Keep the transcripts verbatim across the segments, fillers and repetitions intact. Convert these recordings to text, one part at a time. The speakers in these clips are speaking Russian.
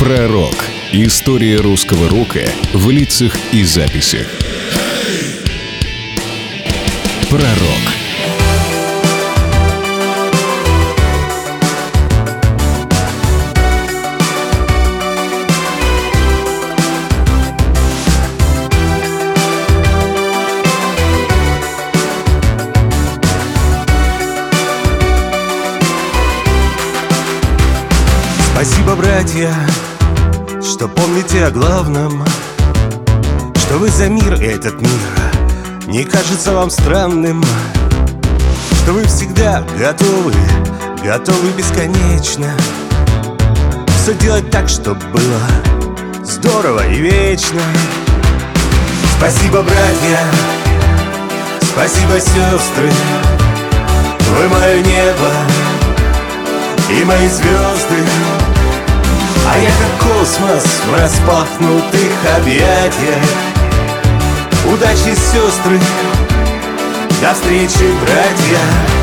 Пророк. История русского рока в лицах и записях. Пророк. Спасибо, братья, что помните о главном, что вы за мир, и этот мир не кажется вам странным, что вы всегда готовы, готовы бесконечно все делать так, чтобы было здорово и вечно. Спасибо, братья, спасибо, сестры, вы мое небо и мои звезды, а я как космос в распахнутых объятиях. Удачи, сестры, до встречи, братья.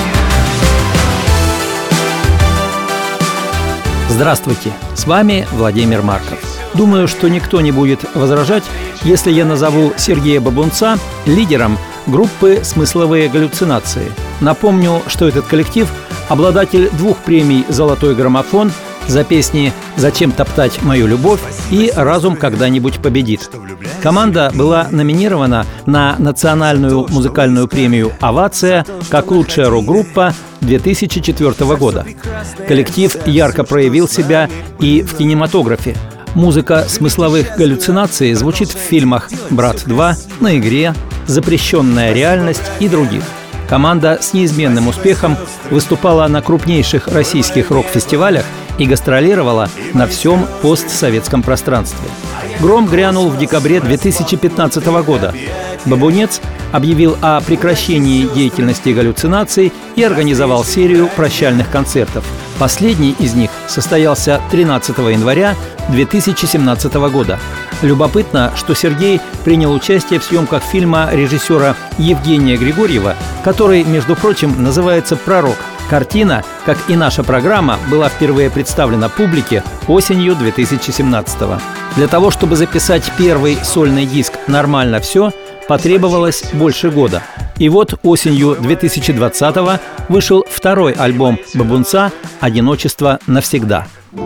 Здравствуйте, с вами Владимир Марков. Думаю, что никто не будет возражать, если я назову Сергея Бабунца лидером группы «Смысловые галлюцинации». Напомню, что этот коллектив – обладатель двух премий «Золотой граммофон» за песни «Зачем топтать мою любовь» и «Разум когда-нибудь победит». Команда была номинирована на национальную музыкальную премию «Овация» как лучшая рок-группа две тысячи четвёртого года. Коллектив ярко проявил себя и в кинематографе. Музыка «Смысловых галлюцинаций» звучит в фильмах «Брат два», «На игре», «Запрещенная реальность» и других. Команда с неизменным успехом выступала на крупнейших российских рок-фестивалях и гастролировала на всем постсоветском пространстве. Гром грянул в декабре две тысячи пятнадцатого года. Бабунец объявил о прекращении деятельности галлюцинаций и организовал серию прощальных концертов. Последний из них состоялся тринадцатого января две тысячи семнадцатого года. Любопытно, что Сергей принял участие в съемках фильма режиссера Евгения Григорьева, который, между прочим, называется «Пророк». Картина, как и наша программа, была впервые представлена публике осенью две тысячи семнадцатого. Для того, чтобы записать первый сольный диск «Нормально все», потребовалось больше года. И вот осенью две тысячи двадцатого вышел второй альбом Бабунца «Одиночество навсегда».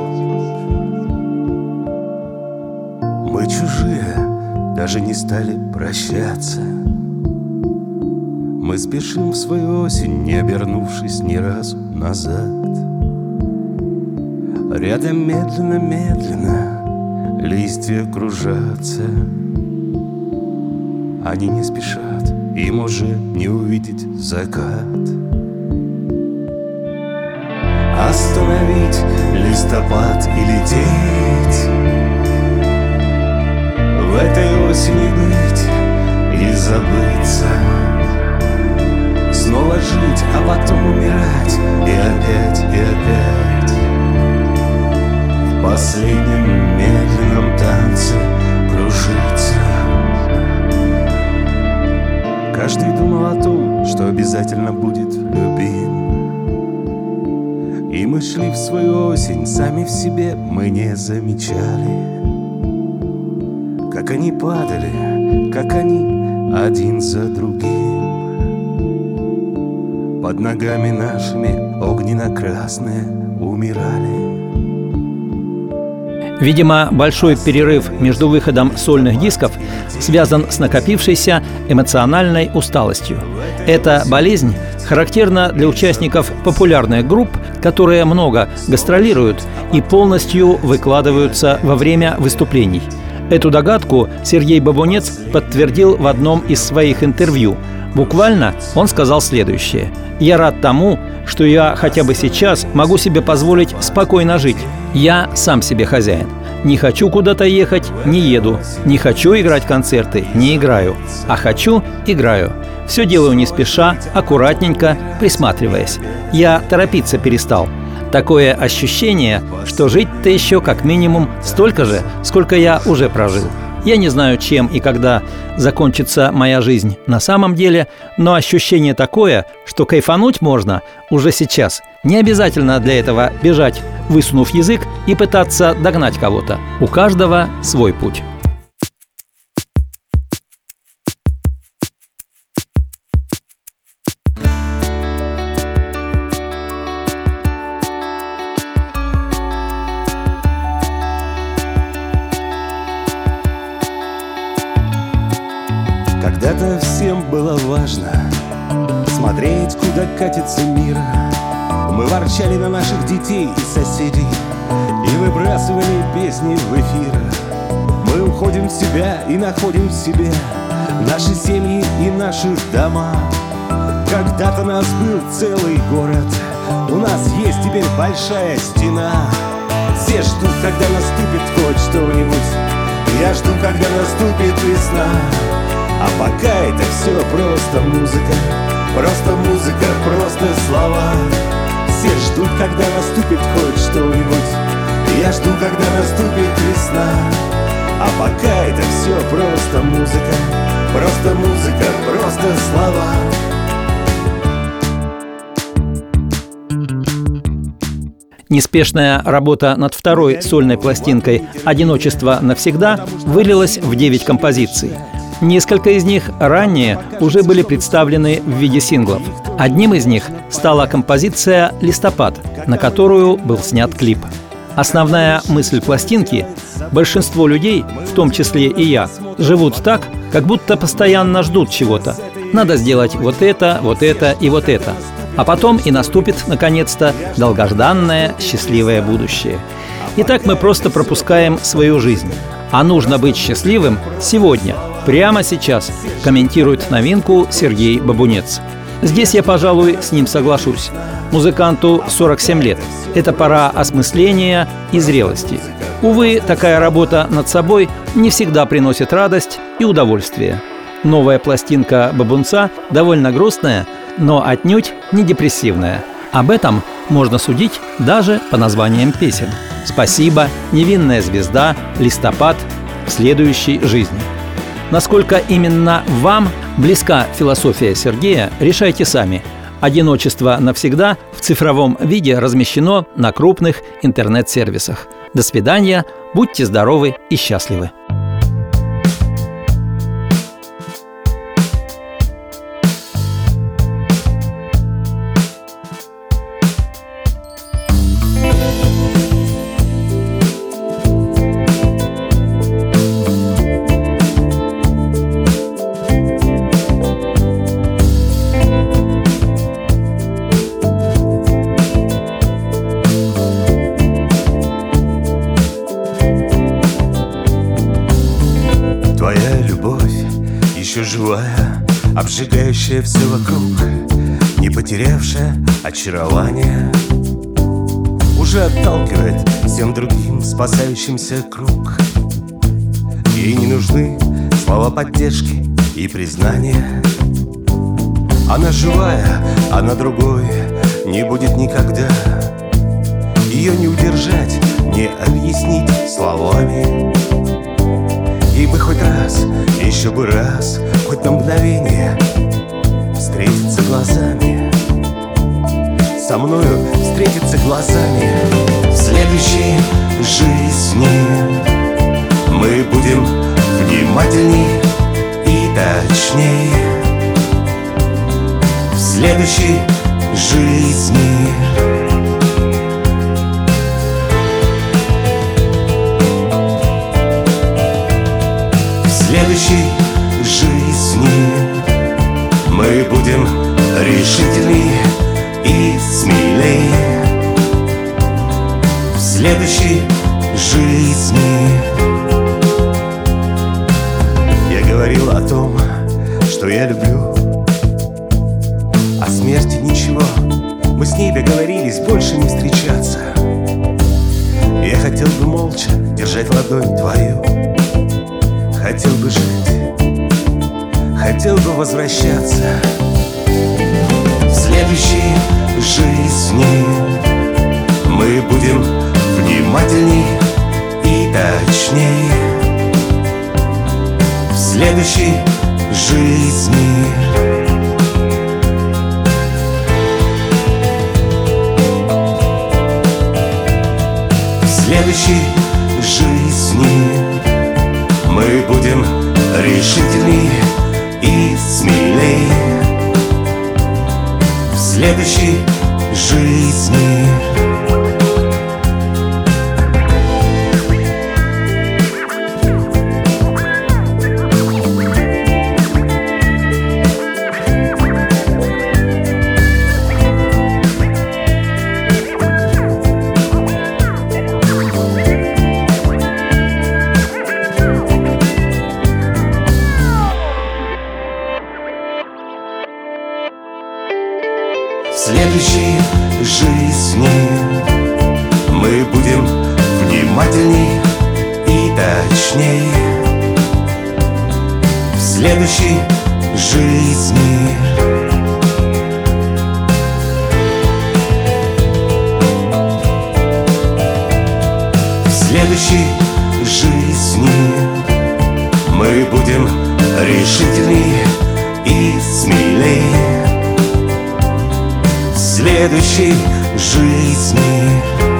Мы чужие, даже не стали прощаться. Мы спешим в свою осень, не обернувшись ни разу назад. Рядом медленно-медленно листья кружатся. Они не спешат, им уже не увидеть закат. Остановить листопад и лететь, в этой осени быть и забыться, снова жить, а потом умирать, и опять, и опять. В последнем медленном танце кружиться. Каждый думал о том, что обязательно будет любим, и мы шли в свою осень, сами в себе мы не замечали, как они падали, как они один за другим под ногами нашими огненно-красные умирали. Видимо, большой перерыв между выходом сольных дисков связан с накопившейся эмоциональной усталостью. Эта болезнь характерна для участников популярных групп, которые много гастролируют и полностью выкладываются во время выступлений. Эту догадку Сергей Бабунец подтвердил в одном из своих интервью. Буквально он сказал следующее: «Я рад тому, что я хотя бы сейчас могу себе позволить спокойно жить. Я сам себе хозяин. Не хочу куда-то ехать – не еду. Не хочу играть концерты – не играю. А хочу – играю. Все делаю не спеша, аккуратненько, присматриваясь. Я торопиться перестал. Такое ощущение, что жить-то еще как минимум столько же, сколько я уже прожил. Я не знаю, чем и когда закончится моя жизнь на самом деле, но ощущение такое, что кайфануть можно уже сейчас. Не обязательно для этого бежать высунув язык и пытаться догнать кого-то. У каждого свой путь. Когда-то всем было важно смотреть, куда катится мир. Мы ворчали на наших детей и соседей и выбрасывали песни в эфир. Мы уходим в себя и находим в себе наши семьи и наши дома. Когда-то нас был целый город, у нас есть теперь большая стена. Все ждут, когда наступит хоть что-нибудь. Я жду, когда наступит весна. А пока это все просто музыка, просто музыка, просто слова. Все ждут, когда наступит хоть что-нибудь. Я жду, когда наступит весна. А пока это все просто музыка, просто музыка, просто слова. Неспешная работа над второй сольной пластинкой «Одиночество навсегда» вылилась в девять композиций. Несколько из них ранее уже были представлены в виде синглов. Одним из них стала композиция «Листопад», на которую был снят клип. Основная мысль пластинки – большинство людей, в том числе и я, живут так, как будто постоянно ждут чего-то. Надо сделать вот это, вот это и вот это. А потом и наступит, наконец-то, долгожданное счастливое будущее. И так мы просто пропускаем свою жизнь. А нужно быть счастливым сегодня, прямо сейчас, комментирует новинку Сергей Бабунец. Здесь я, пожалуй, с ним соглашусь. Музыканту сорок семь лет. Это пора осмысления и зрелости. Увы, такая работа над собой не всегда приносит радость и удовольствие. Новая пластинка Бабунца довольно грустная, но отнюдь не депрессивная. Об этом можно судить даже по названиям песен. «Спасибо», «Невинная звезда», «Листопад», «В следующей жизни». Насколько именно вам близка философия Сергея, решайте сами. «Одиночество навсегда» в цифровом виде размещено на крупных интернет-сервисах. До свидания, будьте здоровы и счастливы. Твоя любовь еще живая, обжигающая все вокруг, не потерявшая очарования, уже отталкивает всем другим спасающимся круг. Ей не нужны слова поддержки и признания. Она живая, она другой не будет никогда. Ее не удержать, не объяснить словами. И бы хоть раз, еще бы раз, хоть на мгновение встретиться глазами, со мною встретиться глазами. В следующей жизни мы будем внимательней и точней. В следующей жизни В следующей жизни мы будем решительнее и смелее. В следующей жизни я говорил о том, что я люблю. О смерти ничего, мы с ней договорились больше не встречаться. Я хотел бы молча держать ладонь твою, хотел бы жить, хотел бы возвращаться. В следующей жизни мы будем внимательней и точней. В следующей жизни В следующей жизни мы будем решительней и смелей. В следующей жизни В следующей жизни мы будем внимательней и точней. В следующей жизни В следующей жизни мы будем решительней и смелей. В следующей жизни